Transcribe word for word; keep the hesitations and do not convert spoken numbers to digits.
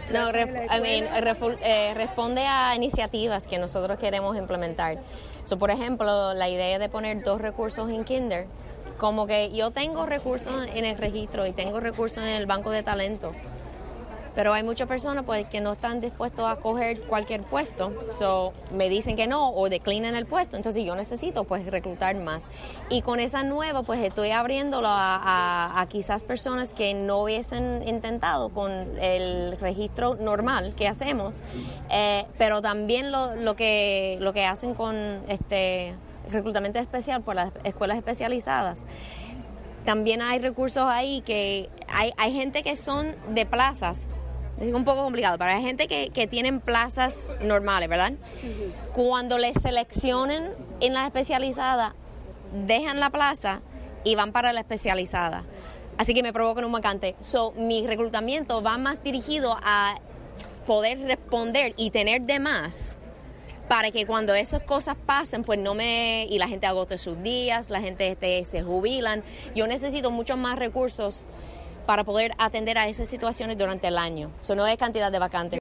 No, ref, I mean, refu, eh, responde a iniciativas que nosotros queremos implementar. So, por ejemplo, la idea de poner dos recursos en Kinder, como que yo tengo recursos en el registro y tengo recursos en el banco de talento, pero hay muchas personas pues que no están dispuestos a coger cualquier puesto, so me dicen que no o declinan el puesto, entonces yo necesito pues reclutar más. Y con esa nueva pues estoy abriéndolo a, a, a quizás personas que no hubiesen intentado con el registro normal que hacemos, eh, pero también lo, lo que lo que hacen con este reclutamiento especial por las escuelas especializadas. También hay recursos ahí que hay, hay gente que son de plazas. Es un poco complicado, pero hay gente que, que tienen plazas normales, ¿verdad? Uh-huh. Cuando les seleccionen en la especializada, dejan la plaza y van para la especializada. Así que me provocan un vacante. So, mi reclutamiento va más dirigido a poder responder y tener de más para que cuando esas cosas pasen, pues no me... y la gente agote sus días, la gente este, se jubilan. Yo necesito muchos más recursos para poder atender a esas situaciones durante el año. Eso no es cantidad de vacantes.